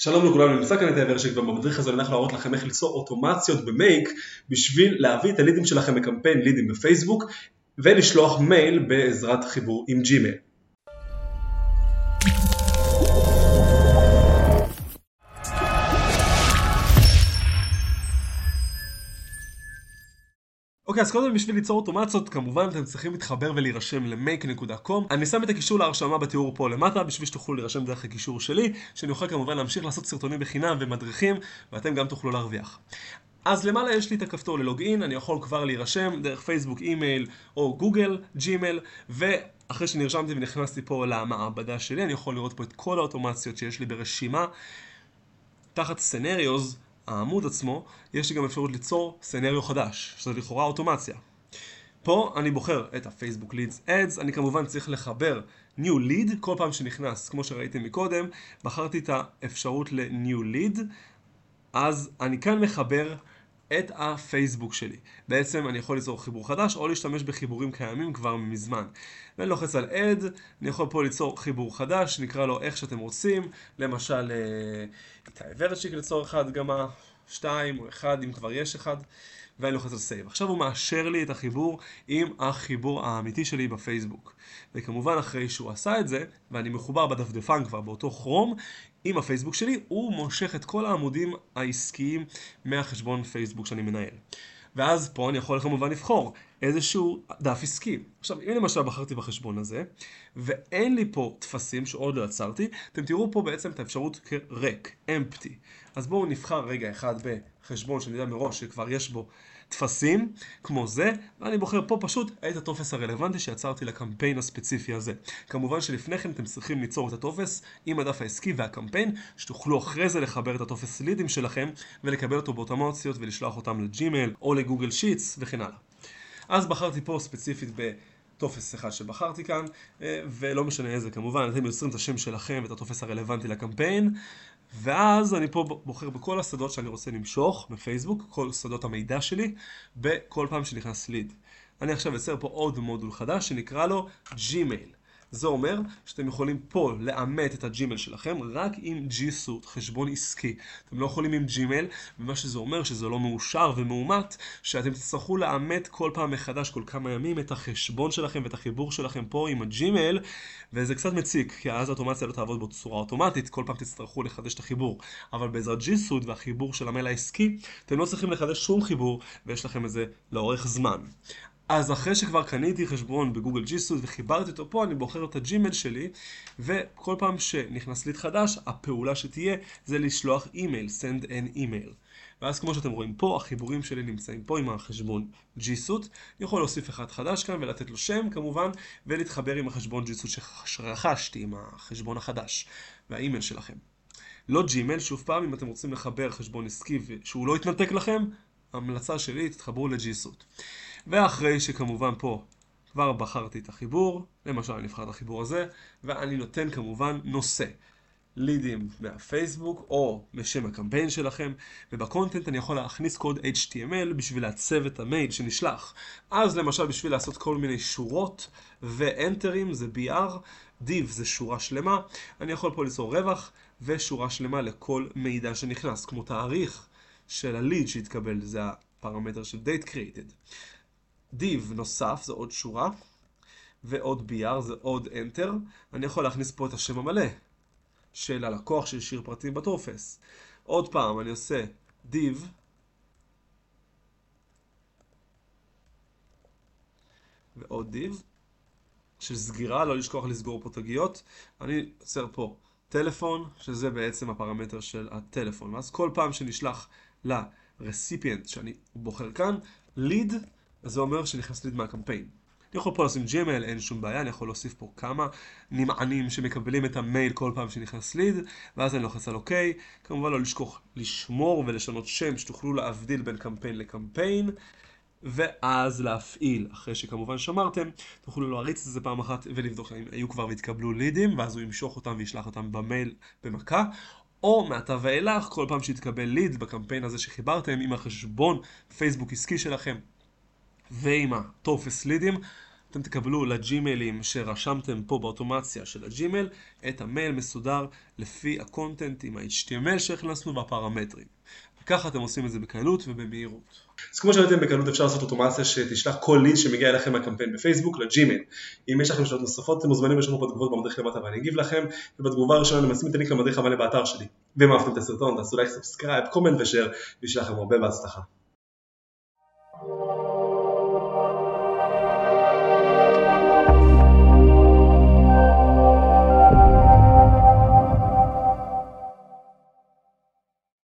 שלום לכולם, נמצא כאן את האברשק, ובמדריך הזה אנחנו להראות לכם איך ליצור אוטומציות במייק בשביל להביא את הלידים שלכם מקמפיין לידים בפייסבוק ולשלוח מייל בעזרת חיבור עם ג'ימייל. אוקיי, אז קודם בשביל ליצור אוטומציות, כמובן אתם צריכים להתחבר ולהירשם ל-make.com. אני שם את הקישור להרשמה בתיאור פה למטה, בשביל שתוכלו להירשם דרך הקישור שלי, שאני אוכל כמובן להמשיך לעשות סרטונים בחינם ומדריכים, ואתם גם תוכלו להרוויח. אז למעלה יש לי את הכפתור ללוגין, אני יכול כבר להירשם דרך פייסבוק, אימייל או גוגל, ג'ימייל, ואחרי שנרשמתי ונכנסתי פה למעבדה שלי, אני יכול לראות פה את כל האוטומציות שיש לי ברשימה. תחת סנריוז, העמוד עצמו, יש לי גם אפשרות ליצור סנריו חדש, שזה לכאורה אוטומציה. פה אני בוחר את הפייסבוק לידס אדס, אני כמובן צריך לחבר New Lead, כל פעם שנכנס, כמו שראיתם מקודם, בחרתי את האפשרות ל-New Lead, אז אני כאן מחבר את הפייסבוק שלי. בעצם אני יכול ליצור חיבור חדש, או להשתמש בחיבורים קיימים כבר מזמן. ואני לוחץ על Add, אני יכול פה ליצור חיבור חדש, נקרא לו איך שאתם רוצים, למשל איתי ורצ'יק לצורך ההדגמה, 2 או 1 אם כבר יש 1, ואני לוחץ על Save. עכשיו הוא מאשר לי את החיבור עם החיבור האמיתי שלי בפייסבוק. וכמובן אחרי שהוא עשה את זה, ואני מחובר בדפדפן כבר באותו כרום, עם הפייסבוק שלי, הוא מושך את כל העמודים העסקיים מהחשבון פייסבוק שאני מנהל. ואז פה אני יכול כמובן לבחור איזשהו דף עסקי. עכשיו, אם למשל בחרתי בחשבון הזה, ואין לי פה תפסים שעוד לא יצרתי, אתם תראו פה בעצם את האפשרות כריק, empty. אז בואו נבחר רגע אחד בחשבון שאני יודע מראש שכבר יש בו תפסים, כמו זה, ואני בוחר פה פשוט את הטופס הרלוונטי שיצרתי לקמפיין הספציפי הזה. כמובן שלפני כן אתם צריכים ליצור את הטופס עם הדף העסקי והקמפיין, שתוכלו אחרי זה לחבר את הטופס לידים שלכם, ולקבל אותו באוטומציות ולשלוח אותם לג'ימייל או לגוגל שיטס וכן הלאה. אז בחרתי פה ספציפית בטופס אחד שבחרתי כאן, ולא משנה איזה כמובן, אתם יוצרים את השם שלכם ואת הטופס הרלוונטי לקמפיין, ואז אני פה בוחר בכל השדות שאני רוצה למשוך בפייסבוק, כל שדות המידע שלי, בכל פעם שנכנס ליד. אני עכשיו אצר פה עוד מודול חדש שנקרא לו ג'ימייל. זה אומר שאתם יכולים פה לאמת את הג'ימייל שלכם רק עם G-Suite, חשבון עסקי. אתם לא יכולים עם ג'ימייל, ומה שזה אומר שזה לא מאושר ומאומת, שאתם תצטרכו לאמת כל פעם מחדש, כל כמה ימים, את החשבון שלכם ואת החיבור שלכם פה עם הג'ימייל, וזה קצת מציק, כי אז האוטומציה לא תעבוד בצורה אוטומטית, כל פעם תצטרכו לחדש את החיבור. אבל בעזרת G-Suite והחיבור של המייל העסקי, אתם לא צריכים לחדש שום חיבור, ויש לכם את זה לאורך זמן. אז אחרי שכבר קניתי חשבון בגוגל G-Suite וחיברתי אותו פה, אני בוחר את הג'ימייל שלי, וכל פעם שנכנס ליד חדש, הפעולה שתהיה זה לשלוח אימייל, send an email. ואז כמו שאתם רואים פה, החיבורים שלי נמצאים פה עם החשבון G-Suite. אני יכול להוסיף אחד חדש כאן ולתת לו שם כמובן, ולהתחבר עם החשבון G-Suite שרכשתי עם החשבון החדש והאימייל שלכם. לא ג'ימייל, שוב פעם, אם אתם רוצים לחבר חשבון עסקי שהוא לא יתנתק לכם, ההמלצה שלי תתחברו ל-G-Suite. ואחרי שכמובן פה כבר בחרתי את החיבור, למשל אני נבחר את החיבור הזה, ואני נותן כמובן נושא, לידים מהפייסבוק או בשם הקמפיין שלכם, ובקונטנט אני יכול להכניס קוד HTML בשביל לעצב את המייל שנשלח. אז למשל בשביל לעשות כל מיני שורות ואנטרים זה BR, div זה שורה שלמה, אני יכול פה ליצור רווח ושורה שלמה לכל מידע שנכנס, כמו תאריך של הליד שהתקבל, זה הפרמטר של date created. div נוסף זה עוד שורה, ועוד BR זה עוד enter. אני יכול להכניס פה את השם המלא של הלקוח שהשאיר פרטים בטופס. עוד פעם אני עושה div, ועוד div של סגירה, לא לשכוח לסגור פה תגיות. אני עושה פה טלפון, שזה בעצם הפרמטר של הטלפון. ואז כל פעם שנשלח לרסיפיינט שאני בוחר כאן, lead, אז זה אומר שנכנס ליד מהקמפיין. אני יכול פה לשים ג'ימייל, אין שום בעיה, אני יכול להוסיף פה כמה נמענים שמקבלים את המייל כל פעם שנכנס ליד, ואז אני לוחץ על אוקיי. כמובן לא לשכוח לשמור ולשנות שם, שתוכלו להבדיל בין קמפיין לקמפיין, ואז להפעיל. אחרי שכמובן שמרתם, תוכלו להריץ את זה פעם אחת ולבדוק אם היו כבר והתקבלו לידים, ואז הוא ימשוך אותם וישלח אותם במייל במכה. או מעתה ואילך, כל פעם שיתקבל ליד בקמפיין הזה שחיברתם עם החשבון פייסבוק עסקי שלכם, ועם הטופס לידים, אתם תקבלו לג'ימיילים שרשמתם פה באוטומציה של הג'ימייל את המייל מסודר לפי הקונטנט עם ה-HTML שהכנסנו והפרמטרים. וככה אתם עושים את זה בקלות ובמהירות. אז כמו שראיתם, בקלות אפשר לעשות אוטומציה שתשלח כל ליד שמגיע אליכם מהקמפיין בפייסבוק לג'ימייל. אם יש לכם שאלות נוספות, אתם מוזמנים לשאול פה בתגובות במדריך למטה ואני אגיב לכם. ובתגובה הראשונה אני משים את הלינק למדריך המלא באתר שלי. ואם אהבתם את הסרטון, תעשו לייק, סאבסקרייב, קומנט ושאר, וישלח לכם הרבה בהצלחה.